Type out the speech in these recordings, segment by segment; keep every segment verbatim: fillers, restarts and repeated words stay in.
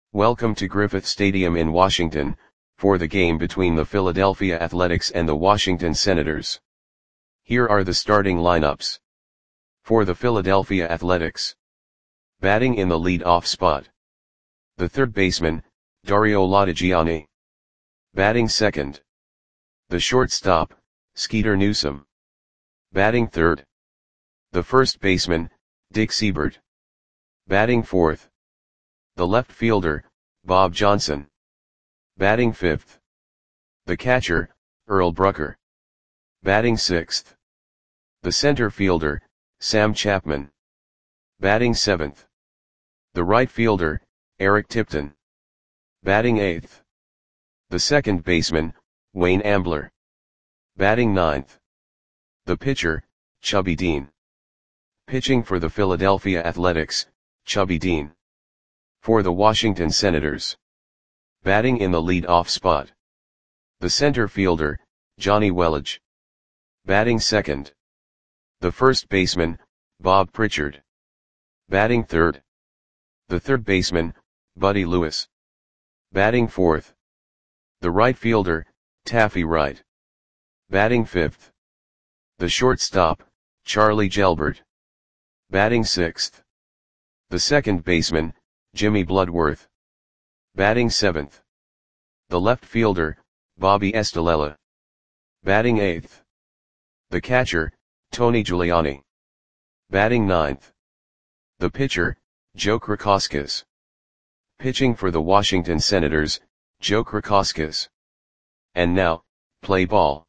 Welcome to Griffith Stadium in Washington, for the game between the Philadelphia Athletics and the Washington Senators. Here are the starting lineups. For the Philadelphia Athletics. Batting in the lead-off spot. The third baseman, Dario Lattagiani. Batting second. The shortstop, Skeeter Newsom. Batting third. The first baseman, Dick Seibert. Batting fourth. The left fielder, Bob Johnson. Batting fifth. The catcher, Earl Brucker. Batting sixth. The center fielder, Sam Chapman. Batting seventh. The right fielder, Eric Tipton. Batting eighth. The second baseman, Wayne Ambler. Batting ninth. The pitcher, Chubby Dean. Pitching for the Philadelphia Athletics, Chubby Dean. For the Washington Senators. Batting in the lead-off spot. The center fielder, Johnny Welage. Batting second. The first baseman, Bob Pritchard. Batting third. The third baseman, Buddy Lewis. Batting fourth. The right fielder, Taffy Wright. Batting fifth. The shortstop, Charlie Gelbert. Batting sixth. The second baseman, Jimmy Bloodworth. Batting seventh. The left fielder, Bobby Estalella. Batting eighth. The catcher, Tony Giuliani. Batting ninth. The pitcher, Joe Krakoskas. Pitching for the Washington Senators, Joe Krakoskas. And now, play ball.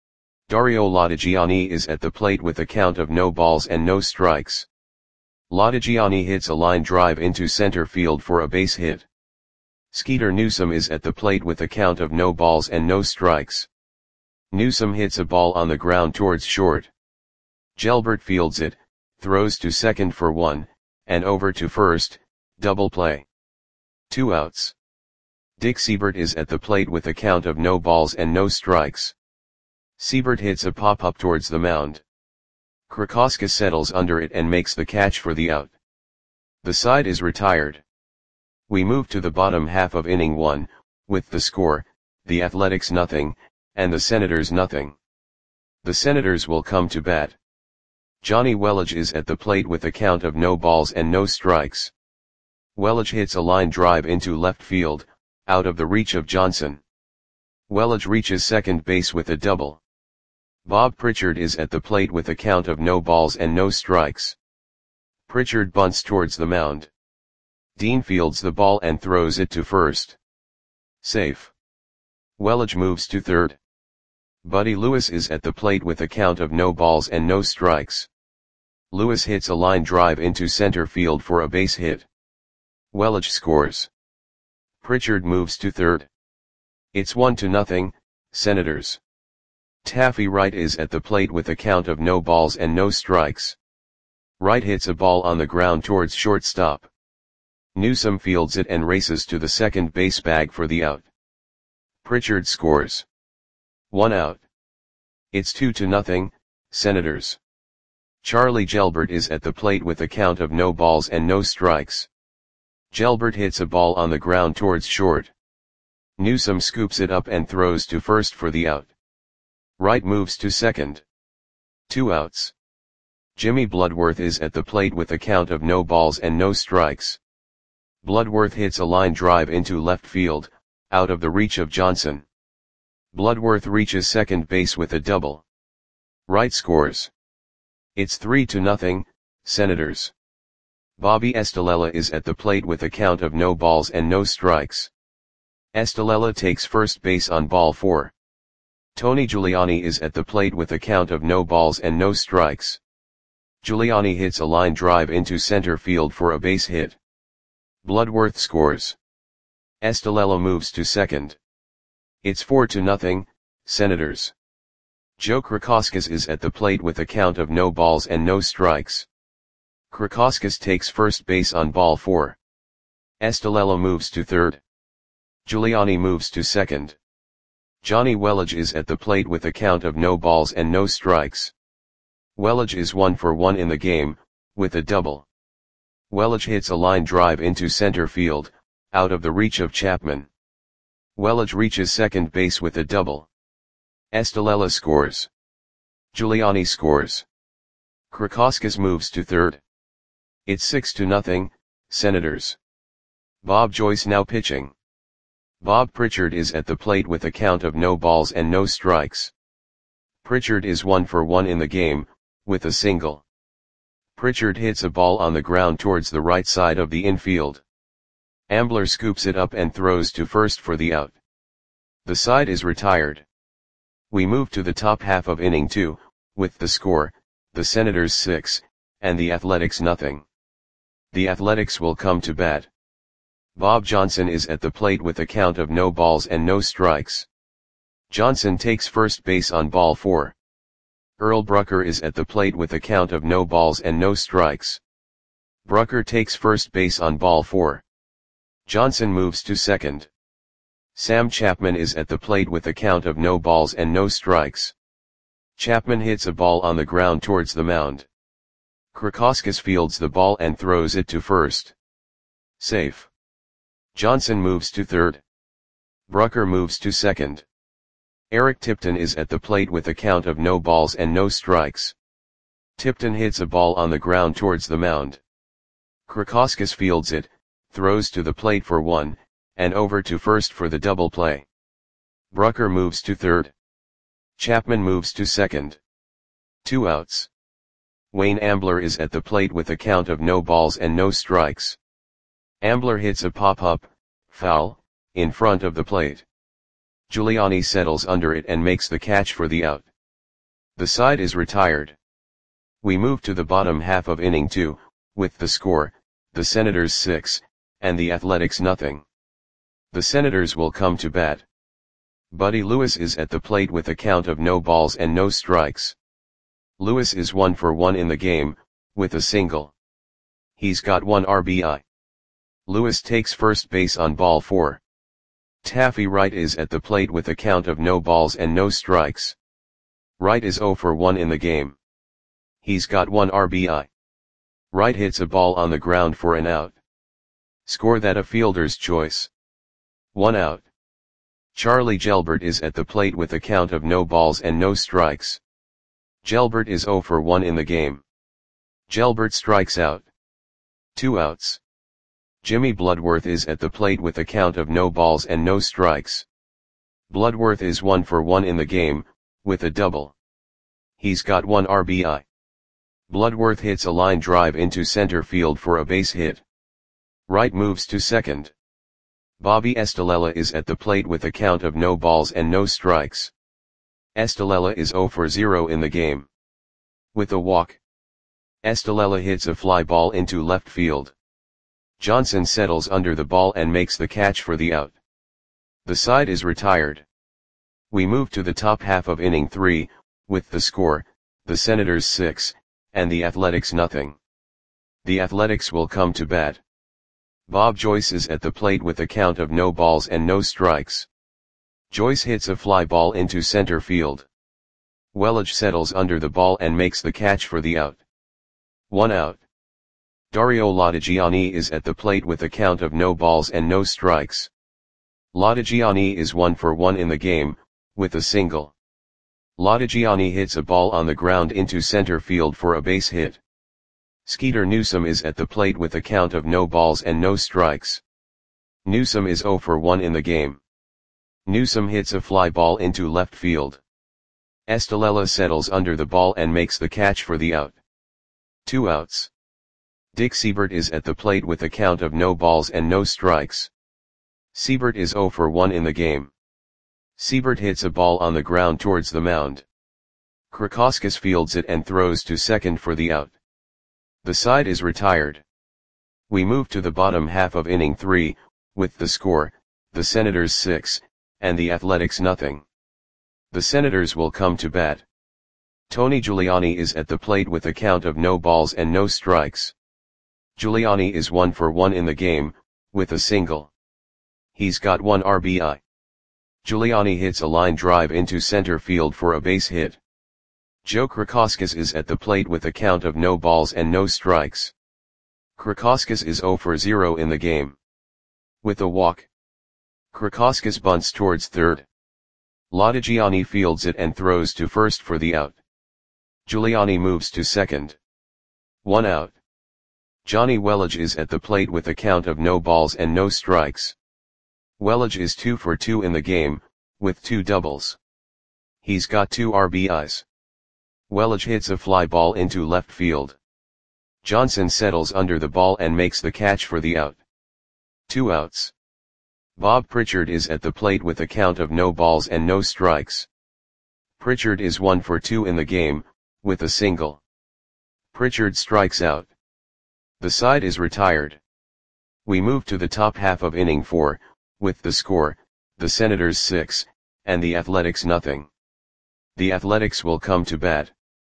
Dario Lattagiani is at the plate with a count of no balls and no strikes. Lattagiani hits a line drive into center field for a base hit. Skeeter Newsom is at the plate with a count of no balls and no strikes. Newsom hits a ball on the ground towards short. Gelbert fields it, throws to second for one, and over to first, double play. Two outs. Dick Seibert is at the plate with a count of no balls and no strikes. Seibert hits a pop-up towards the mound. Krakoskas settles under it and makes the catch for the out. The side is retired. We move to the bottom half of inning one, with the score, the Athletics nothing, and the Senators nothing. The Senators will come to bat. Johnny Welage is at the plate with a count of no balls and no strikes. Welage hits a line drive into left field, out of the reach of Johnson. Welage reaches second base with a double. Bob Pritchard is at the plate with a count of no balls and no strikes. Pritchard bunts towards the mound. Dean fields the ball and throws it to first. Safe. Welage moves to third. Buddy Lewis is at the plate with a count of no balls and no strikes. Lewis hits a line drive into center field for a base hit. Welage scores. Pritchard moves to third. It's one to nothing, Senators. Taffy Wright is at the plate with a count of no balls and no strikes. Wright hits a ball on the ground towards shortstop. Newsom fields it and races to the second base bag for the out. Pritchard scores. One out. It's two to nothing, Senators. Charlie Gelbert is at the plate with a count of no balls and no strikes. Gelbert hits a ball on the ground towards short. Newsom scoops it up and throws to first for the out. Wright moves to second. Two outs. Jimmy Bloodworth is at the plate with a count of no balls and no strikes. Bloodworth hits a line drive into left field, out of the reach of Johnson. Bloodworth reaches second base with a double. Wright scores. It's three to nothing, Senators. Bobby Estalella is at the plate with a count of no balls and no strikes. Estalella takes first base on ball four. Tony Giuliani is at the plate with a count of no balls and no strikes. Giuliani hits a line drive into center field for a base hit. Bloodworth scores. Estalella moves to second. It's four to nothing, Senators. Joe Krakoskas is at the plate with a count of no balls and no strikes. Krakoskas takes first base on ball four. Estalella moves to third. Giuliani moves to second. Johnny Welage is at the plate with a count of no balls and no strikes. Welage is one for one in the game, with a double. Welage hits a line drive into center field, out of the reach of Chapman. Welage reaches second base with a double. Estrella scores. Giuliani scores. Krakauskas moves to third. It's six to nothing, Senators. Bob Joyce now pitching. Bob Pritchard is at the plate with a count of no balls and no strikes. Pritchard is one for one in the game, with a single. Pritchard hits a ball on the ground towards the right side of the infield. Ambler scoops it up and throws to first for the out. The side is retired. We move to the top half of inning two, with the score, the Senators six, and the Athletics nothing. The Athletics will come to bat. Bob Johnson is at the plate with a count of no balls and no strikes. Johnson takes first base on ball four. Earl Brucker is at the plate with a count of no balls and no strikes. Brucker takes first base on ball four. Johnson moves to second. Sam Chapman is at the plate with a count of no balls and no strikes. Chapman hits a ball on the ground towards the mound. Krakauskas fields the ball and throws it to first. Safe. Johnson moves to third. Brucker moves to second. Eric Tipton is at the plate with a count of no balls and no strikes. Tipton hits a ball on the ground towards the mound. Krakauskas fields it, throws to the plate for one, and over to first for the double play. Brucker moves to third. Chapman moves to second. Two outs. Wayne Ambler is at the plate with a count of no balls and no strikes. Ambler hits a pop-up, foul, in front of the plate. Giuliani settles under it and makes the catch for the out. The side is retired. We move to the bottom half of inning two, with the score, the Senators six, and the Athletics nothing. The Senators will come to bat. Buddy Lewis is at the plate with a count of no balls and no strikes. Lewis is one for one in the game, with a single. He's got one R B I. Lewis takes first base on ball four. Taffy Wright is at the plate with a count of no balls and no strikes. Wright is zero for one in the game. He's got one R B I. Wright hits a ball on the ground for an out. Score that a fielder's choice. One out. Charlie Gelbert is at the plate with a count of no balls and no strikes. Gelbert is zero for one in the game. Gelbert strikes out. Two outs. Jimmy Bloodworth is at the plate with a count of no balls and no strikes. Bloodworth is one for one in the game, with a double. He's got one R B I. Bloodworth hits a line drive into center field for a base hit. Wright moves to second. Bobby Estrella is at the plate with a count of no balls and no strikes. Estrella is zero for zero in the game. With a walk. Estrella hits a fly ball into left field. Johnson settles under the ball and makes the catch for the out. The side is retired. We move to the top half of inning three, with the score, the Senators six, and the Athletics nothing. The Athletics will come to bat. Bob Joyce is at the plate with a count of no balls and no strikes. Joyce hits a fly ball into center field. Welage settles under the ball and makes the catch for the out. One out. Dario Latigiani is at the plate with a count of no balls and no strikes. Latigiani is one for one in the game, with a single. Latigiani hits a ball on the ground into center field for a base hit. Skeeter Newsome is at the plate with a count of no balls and no strikes. Newsome is zero for one in the game. Newsome hits a fly ball into left field. Estrella settles under the ball and makes the catch for the out. Two outs. Dick Siebert is at the plate with a count of no balls and no strikes. Siebert is zero for one in the game. Siebert hits a ball on the ground towards the mound. Krakauskas fields it and throws to second for the out. The side is retired. We move to the bottom half of inning three, with the score, the Senators six, and the Athletics nothing. The Senators will come to bat. Tony Giuliani is at the plate with a count of no balls and no strikes. Giuliani is one for one in the game, with a single. He's got one R B I. Giuliani hits a line drive into center field for a base hit. Joe Krakauskas is at the plate with a count of no balls and no strikes. Krakauskas is zero for zero in the game. With a walk. Krakauskas bunts towards third. Lattagiani fields it and throws to first for the out. Giuliani moves to second. One out. Johnny Welage is at the plate with a count of no balls and no strikes. Welage is two for two in the game, with two doubles. He's got two R B Is. Welage hits a fly ball into left field. Johnson settles under the ball and makes the catch for the out. Two outs. Bob Pritchard is at the plate with a count of no balls and no strikes. Pritchard is one for two in the game, with a single. Pritchard strikes out. The side is retired. We move to the top half of inning four, with the score, the Senators six, and the Athletics nothing. The Athletics will come to bat.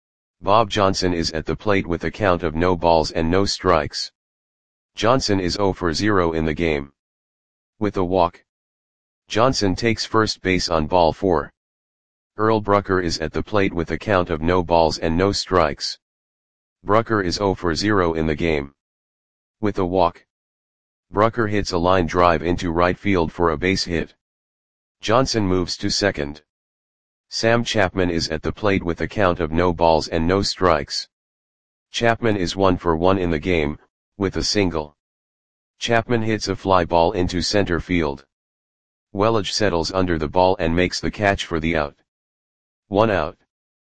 Bob Johnson is at the plate with a count of no balls and no strikes. Johnson is zero for zero in the game. With a walk. Johnson takes first base on ball four. Earl Brucker is at the plate with a count of no balls and no strikes. Brucker is zero for zero in the game. With a walk. Brucker hits a line drive into right field for a base hit. Johnson moves to second. Sam Chapman is at the plate with a count of no balls and no strikes. Chapman is one for one in the game, with a single. Chapman hits a fly ball into center field. Welage settles under the ball and makes the catch for the out. One out.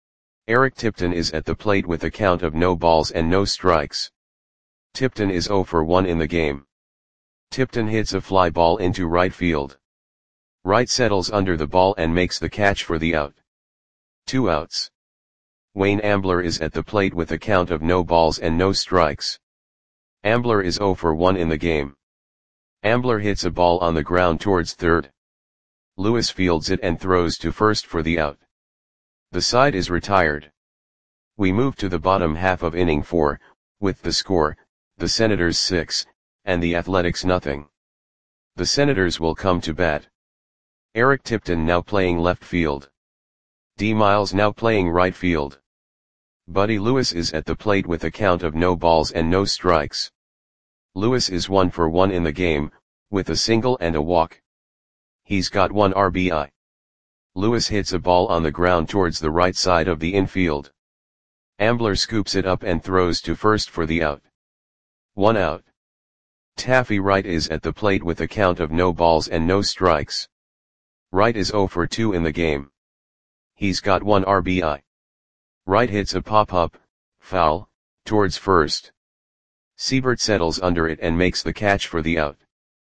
Eric Tipton is at the plate with a count of no balls and no strikes. Tipton is zero for one in the game. Tipton hits a fly ball into right field. Wright settles under the ball and makes the catch for the out. Two outs. Wayne Ambler is at the plate with a count of no balls and no strikes. Ambler is zero for one in the game. Ambler hits a ball on the ground towards third. Lewis fields it and throws to first for the out. The side is retired. We move to the bottom half of inning four, with the score, the Senators six, and the Athletics nothing. The Senators will come to bat. Eric Tipton now playing left field. D. Miles now playing right field. Buddy Lewis is at the plate with a count of no balls and no strikes. Lewis is one for one in the game, with a single and a walk. He's got one R B I. Lewis hits a ball on the ground towards the right side of the infield. Ambler scoops it up and throws to first for the out. One out. Taffy Wright is at the plate with a count of no balls and no strikes. Wright is zero for two in the game. He's got one R B I. Wright hits a pop-up, foul, towards first. Siebert settles under it and makes the catch for the out.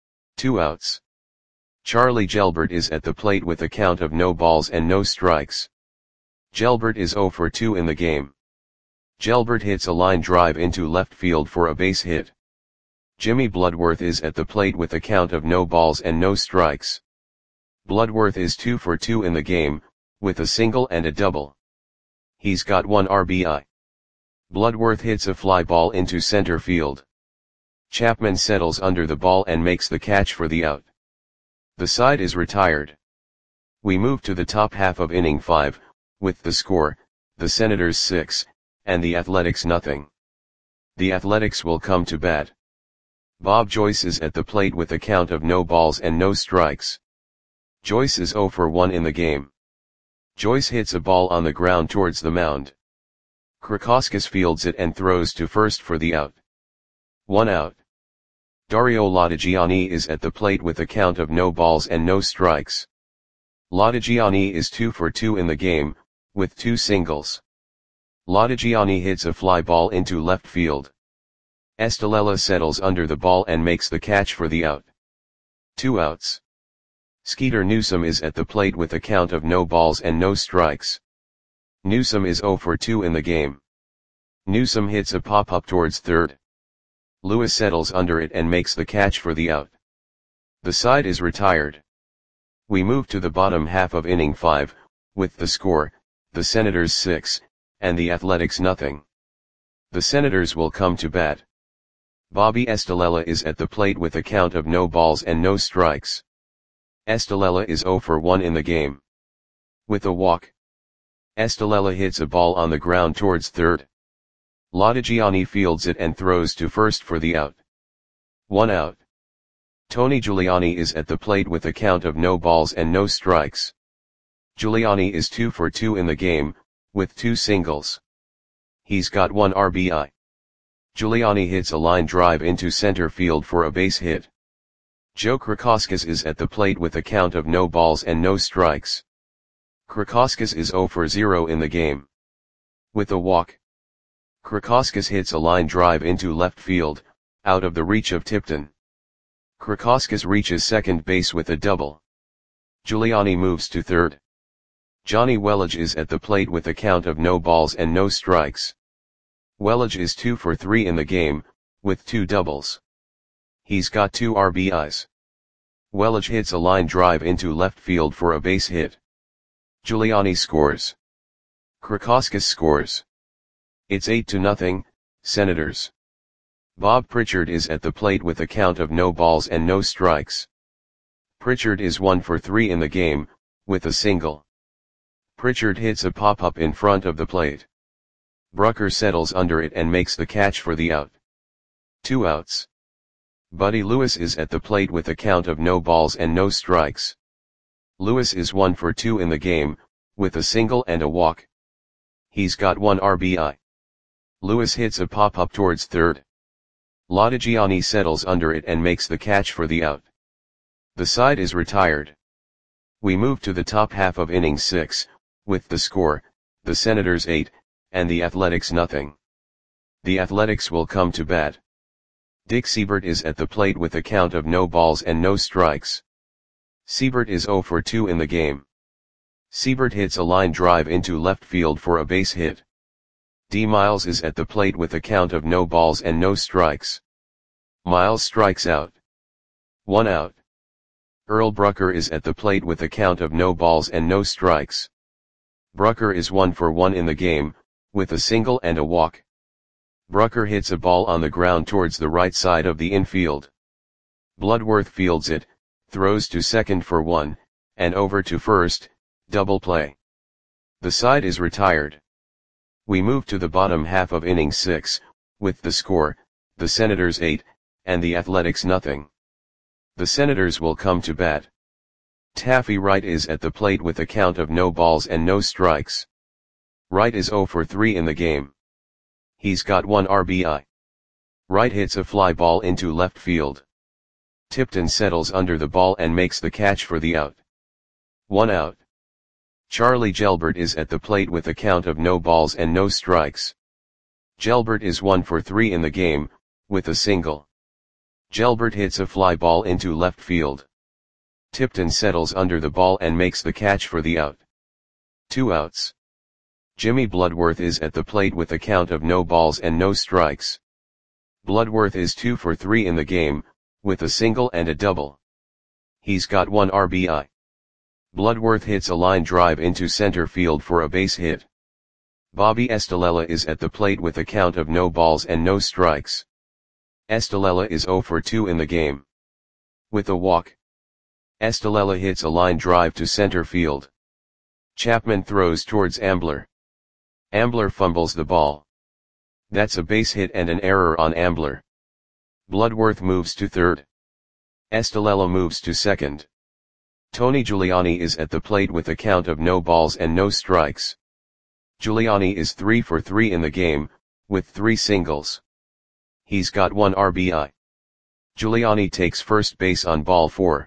Two outs. Charlie Gelbert is at the plate with a count of no balls and no strikes. Gelbert is zero for two in the game. Gelbert hits a line drive into left field for a base hit. Jimmy Bloodworth is at the plate with a count of no balls and no strikes. Bloodworth is two for two in the game, with a single and a double. He's got one R B I. Bloodworth hits a fly ball into center field. Chapman settles under the ball and makes the catch for the out. The side is retired. We move to the top half of inning five, with the score, the Senators six, and the Athletics nothing. The Athletics will come to bat. Bob Joyce is at the plate with a count of no balls and no strikes. Joyce is zero for one in the game. Joyce hits a ball on the ground towards the mound. Krakauskas fields it and throws to first for the out. One out. Dario Lattagiani is at the plate with a count of no balls and no strikes. Lattagiani is two for two in the game, with two singles. Lattagiani hits a fly ball into left field. Estalella settles under the ball and makes the catch for the out. Two outs. Skeeter Newsome is at the plate with a count of no balls and no strikes. Newsome is zero for two in the game. Newsome hits a pop-up towards third. Lewis settles under it and makes the catch for the out. The side is retired. We move to the bottom half of inning five, with the score, the Senators six, and the Athletics nothing. The Senators will come to bat. Bobby Estalella is at the plate with a count of no balls and no strikes. Estalella is zero for one in the game. With a walk. Estalella hits a ball on the ground towards third. Lattagiani fields it and throws to first for the out. One out. Tony Giuliani is at the plate with a count of no balls and no strikes. Giuliani is two for two in the game, with two singles. He's got one R B I. Giuliani hits a line drive into center field for a base hit. Joe Krakowskis is at the plate with a count of no balls and no strikes. Krakowskis is zero for zero in the game. With a walk. Krakowskis hits a line drive into left field, out of the reach of Tipton. Krakowskis reaches second base with a double. Giuliani moves to third. Johnny Welage is at the plate with a count of no balls and no strikes. Welage is two for three in the game, with two doubles. He's got two R B Is. Welage hits a line drive into left field for a base hit. Giuliani scores. Krakowskis scores. It's eight to nothing, Senators. Bob Pritchard is at the plate with a count of no balls and no strikes. Pritchard is one for three in the game, with a single. Pritchard hits a pop-up in front of the plate. Brucker settles under it and makes the catch for the out. Two outs. Buddy Lewis is at the plate with a count of no balls and no strikes. Lewis is one for two in the game, with a single and a walk. He's got one R B I. Lewis hits a pop-up towards third. Lodigiani settles under it and makes the catch for the out. The side is retired. We move to the top half of inning six, with the score, the Senators eight, and the Athletics nothing. The Athletics will come to bat. Dick Seibert is at the plate with a count of no balls and no strikes. Seibert is zero for two in the game. Seibert hits a line drive into left field for a base hit. D. Miles is at the plate with a count of no balls and no strikes. Miles strikes out. One out. Earl Brucker is at the plate with a count of no balls and no strikes. Brucker is one for one in the game, with a single and a walk. Brucker hits a ball on the ground towards the right side of the infield. Bloodworth fields it, throws to second for one, and over to first, double play. The side is retired. We move to the bottom half of inning six, with the score, the Senators eight, and the Athletics nothing. The Senators will come to bat. Taffy Wright is at the plate with a count of no balls and no strikes. Wright is zero for three in the game. He's got one R B I. Wright hits a fly ball into left field. Tipton settles under the ball and makes the catch for the out. One out. Charlie Gelbert is at the plate with a count of no balls and no strikes. Gelbert is one for three in the game, with a single. Gelbert hits a fly ball into left field. Tipton settles under the ball and makes the catch for the out. Two outs. Jimmy Bloodworth is at the plate with a count of no balls and no strikes. Bloodworth is two for three in the game, with a single and a double. He's got one R B I. Bloodworth hits a line drive into center field for a base hit. Bobby Estalella is at the plate with a count of no balls and no strikes. Estalella is zero for two in the game. With a walk. Estalella hits a line drive to center field. Chapman throws towards Ambler. Ambler fumbles the ball. That's a base hit and an error on Ambler. Bloodworth moves to third. Estalella moves to second. Tony Giuliani is at the plate with a count of no balls and no strikes. Giuliani is three for three in the game, with three singles. He's got one R B I. Giuliani takes first base on ball four.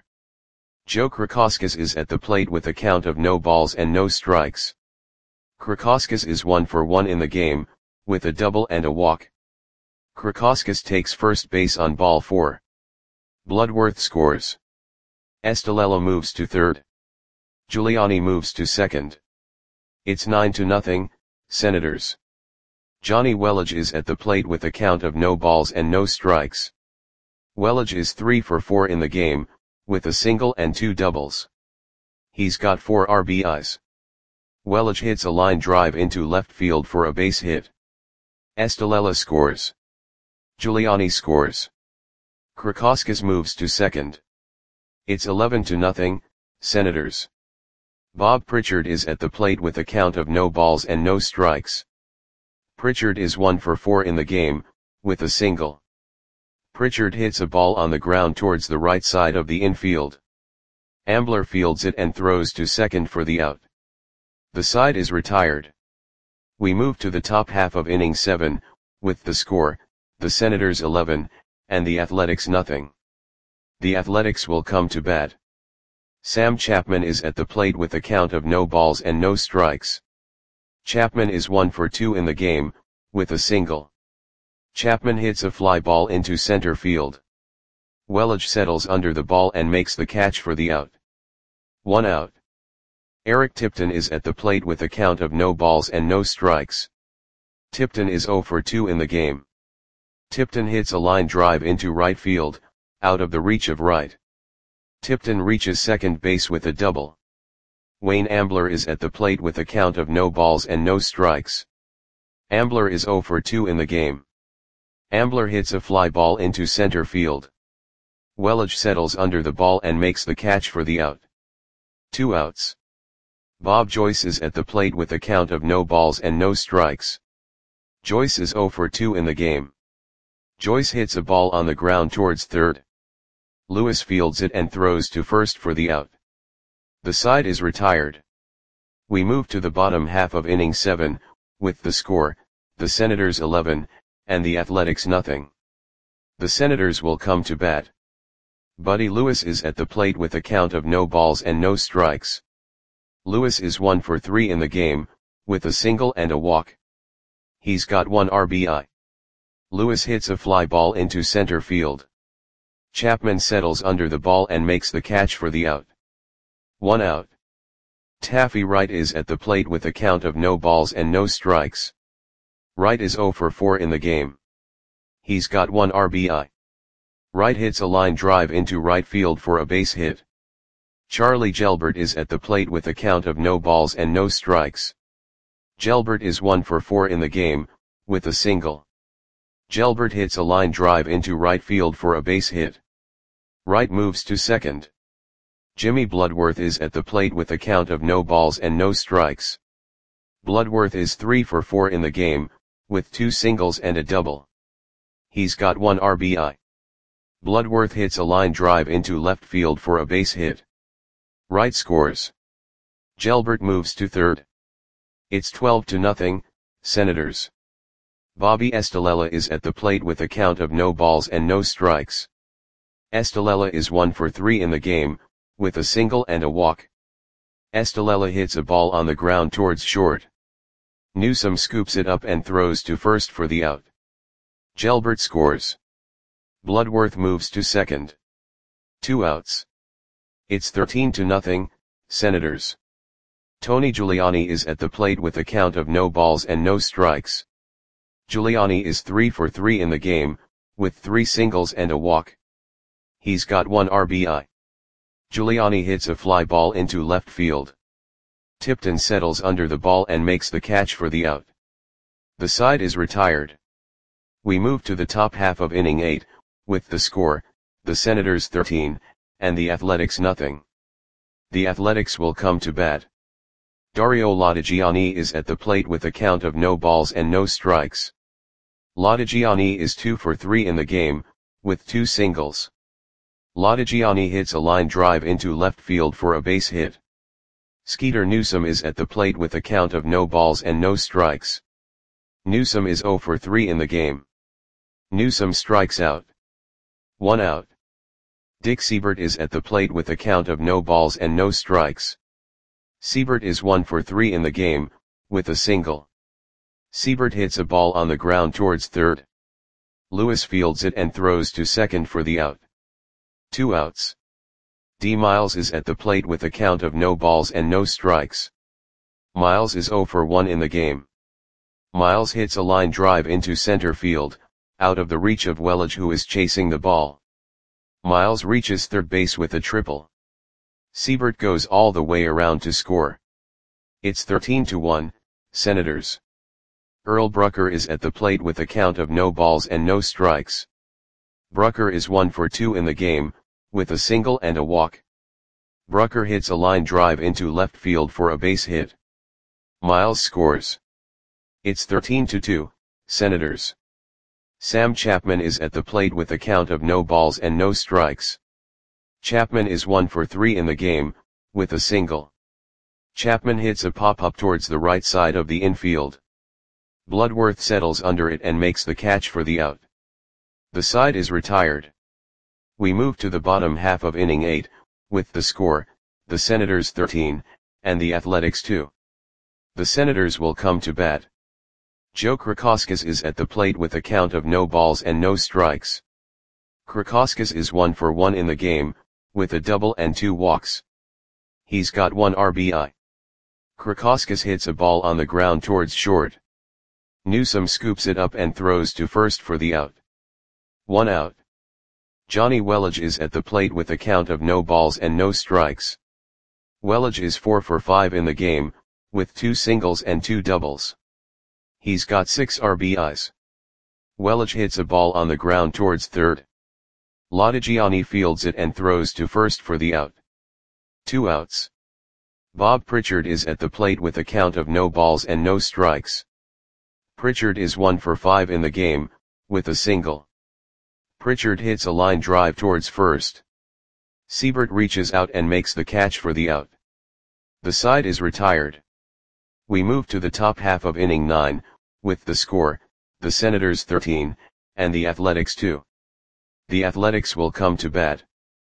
Joe Krakowskis is at the plate with a count of no balls and no strikes. Krakowskis is one for one in the game, with a double and a walk. Krakowskis takes first base on ball four. Bloodworth scores. Estalella moves to third. Giuliani moves to second. It's nine to nothing, Senators. Johnny Welage is at the plate with a count of no balls and no strikes. Welage is three for four in the game, with a single and two doubles. He's got four R B Is. Welage hits a line drive into left field for a base hit. Estalella scores. Giuliani scores. Krakowskis moves to second. It's eleven to nothing, Senators. Bob Pritchard is at the plate with a count of no balls and no strikes. Pritchard is one for four in the game, with a single. Pritchard hits a ball on the ground towards the right side of the infield. Ambler fields it and throws to second for the out. The side is retired. We move to the top half of inning seven, with the score, the Senators eleven, and the Athletics nothing. The Athletics will come to bat. Sam Chapman is at the plate with a count of no balls and no strikes. Chapman is one for two in the game, with a single. Chapman hits a fly ball into center field. Welage settles under the ball and makes the catch for the out. One out. Eric Tipton is at the plate with a count of no balls and no strikes. Tipton is zero for two in the game. Tipton hits a line drive into right field, out of the reach of right. Tipton reaches second base with a double. Wayne Ambler is at the plate with a count of no balls and no strikes. Ambler is zero for two in the game. Ambler hits a fly ball into center field. Welage settles under the ball and makes the catch for the out. Two outs. Bob Joyce is at the plate with a count of no balls and no strikes. Joyce is zero for two in the game. Joyce hits a ball on the ground towards third. Lewis fields it and throws to first for the out. The side is retired. We move to the bottom half of inning seven, with the score, the Senators eleven, and the Athletics nothing. The Senators will come to bat. Buddy Lewis is at the plate with a count of no balls and no strikes. Lewis is one for three in the game, with a single and a walk. He's got one R B I. Lewis hits a fly ball into center field. Chapman settles under the ball and makes the catch for the out. One out. Taffy Wright is at the plate with a count of no balls and no strikes. Wright is zero for four in the game. He's got one R B I. Wright hits a line drive into right field for a base hit. Charlie Gelbert is at the plate with a count of no balls and no strikes. Gelbert is one for four in the game, with a single. Gelbert hits a line drive into right field for a base hit. Wright moves to second. Jimmy Bloodworth is at the plate with a count of no balls and no strikes. Bloodworth is three for four in the game, with two singles and a double. He's got one R B I. Bloodworth hits a line drive into left field for a base hit. Wright scores. Gelbert moves to third. It's twelve to nothing, Senators. Bobby Estalella is at the plate with a count of no balls and no strikes. Estalella is one for three in the game, with a single and a walk. Estalella hits a ball on the ground towards short. Newsome scoops it up and throws to first for the out. Gelbert scores. Bloodworth moves to second. Two outs. It's thirteen to nothing, Senators. Tony Giuliani is at the plate with a count of no balls and no strikes. Giuliani is three for three in the game, with three singles and a walk. He's got one R B I. Giuliani hits a fly ball into left field. Tipton settles under the ball and makes the catch for the out. The side is retired. We move to the top half of inning eight, with the score, the Senators thirteen, and the Athletics nothing. The Athletics will come to bat. Dario Lodigiani is at the plate with a count of no balls and no strikes. Lodigiani is two for three in the game, with two singles. Lodigiani hits a line drive into left field for a base hit. Skeeter Newsome is at the plate with a count of no balls and no strikes. Newsome is zero for three in the game. Newsome strikes out. One out. Dick Siebert is at the plate with a count of no balls and no strikes. Siebert is one for three in the game, with a single. Siebert hits a ball on the ground towards third. Lewis fields it and throws to second for the out. Two outs. D. Miles is at the plate with a count of no balls and no strikes. Miles is zero for one in the game. Miles hits a line drive into center field, out of the reach of Welage, who is chasing the ball. Miles reaches third base with a triple. Siebert goes all the way around to score. It's thirteen to one, Senators. Earl Brucker is at the plate with a count of no balls and no strikes. Brucker is one for two in the game, with a single and a walk. Brucker hits a line drive into left field for a base hit. Miles scores. It's thirteen to two, Senators. Sam Chapman is at the plate with a count of no balls and no strikes. Chapman is one for three in the game, with a single. Chapman hits a pop-up towards the right side of the infield. Bloodworth settles under it and makes the catch for the out. The side is retired. We move to the bottom half of inning eight, with the score, the Senators thirteen, and the Athletics two. The Senators will come to bat. Joe Krakowskis is at the plate with a count of no balls and no strikes. Krakowskis is one for one in the game, with a double and two walks. He's got one R B I. Krakowskis hits a ball on the ground towards short. Newsome scoops it up and throws to first for the out. One out. Johnny Welage is at the plate with a count of no balls and no strikes. Welage is four for five in the game, with two singles and two doubles. He's got six R B Is. Welage hits a ball on the ground towards third. Lodigiani fields it and throws to first for the out. Two outs. Bob Pritchard is at the plate with a count of no balls and no strikes. Pritchard is one for five in the game, with a single. Pritchard hits a line drive towards first. Siebert reaches out and makes the catch for the out. The side is retired. We move to the top half of inning nine, with the score, the Senators thirteen, and the Athletics two. The Athletics will come to bat.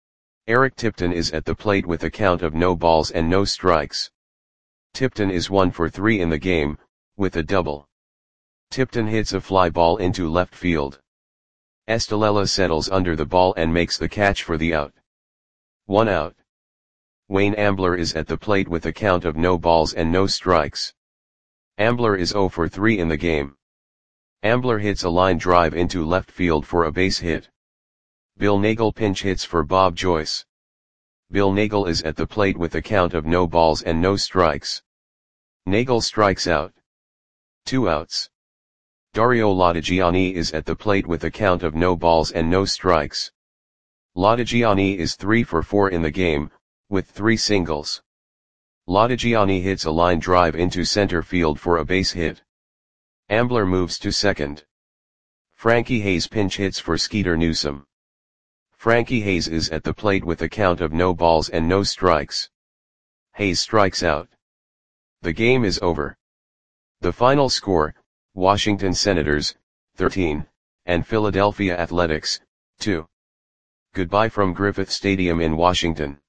Eric Tipton is at the plate with a count of no balls and no strikes. Tipton is one for three in the game, with a double. Tipton hits a fly ball into left field. Estalella settles under the ball and makes the catch for the out. One out. Wayne Ambler is at the plate with a count of no balls and no strikes. Ambler is zero for three in the game. Ambler hits a line drive into left field for a base hit. Bill Nagel pinch hits for Bob Joyce. Bill Nagel is at the plate with a count of no balls and no strikes. Nagel strikes out. Two outs. Dario Lodigiani is at the plate with a count of no balls and no strikes. Lodigiani is three for four in the game, with three singles. Lodigiani hits a line drive into center field for a base hit. Ambler moves to second. Frankie Hayes pinch hits for Skeeter Newsome. Frankie Hayes is at the plate with a count of no balls and no strikes. Hayes strikes out. The game is over. The final score, Washington Senators, thirteen, and Philadelphia Athletics, two. Goodbye from Griffith Stadium in Washington.